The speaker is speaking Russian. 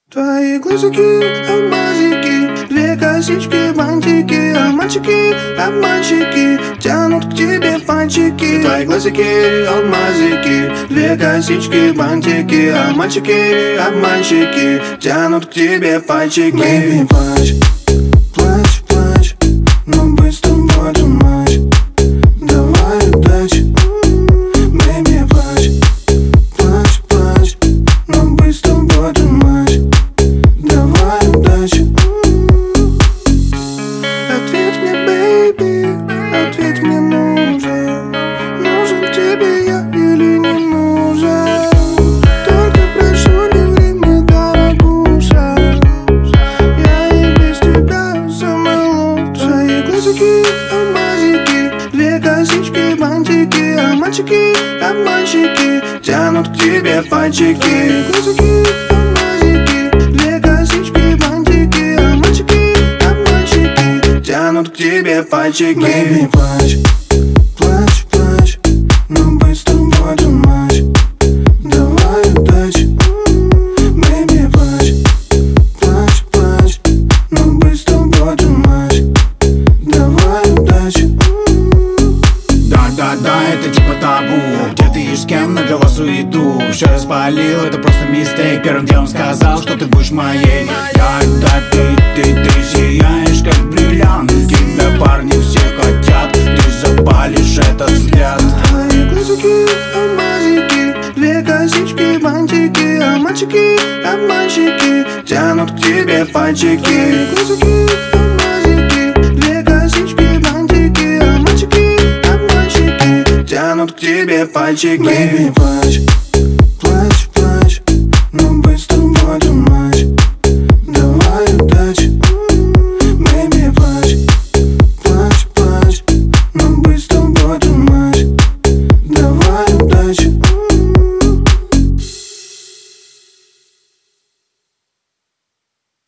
Твои глазики, алмазики, две косички, бантики, а мальчики, обманщики, тянут к тебе пальчики. Твои глазики, алмазики, две косички, бантики, а мальчики, обманщики, тянут к тебе пальчики. Baby, плачь, плачь, плачь, но быть с тобой too much. Давай удачи. Baby, плачь, плачь, плачь, но быть с тобой too much. Давай удачи. Ответь мне, baby, ответь мне, нужен. Нужен тебе я или не нужен? Только прошу, не ври мне, дорогуша. Я и без тебя самый лучший. Глазики, алмазики, две косички, бантики, а мальчики, обманщики, тянут к тебе пальчики. Глазики, тянут к тебе пальчики. Baby, плачь, плачь, плачь, но быть с тобой too much. Давай удачи. Baby, плачь, плачь, плачь, но быть с тобой too much. Давай удачи. Да-да-да, это типа табу. Где ты и с кем навела суету? Все распалил, это просто мистейк. Первым делом сказал, что ты будешь моей. Когда ты сияешь, как бриллиант. Тебя парни все хотят, ты запалишь этот взгляд. Твои глазики, алмазики, две косички, бантики, а мальчики, обманщики, тянут к тебе пальчики. Глазики, алмазики, две косички, бантики, а мальчики, обманщики, тянут к тебе пальчики. Baby, плачь.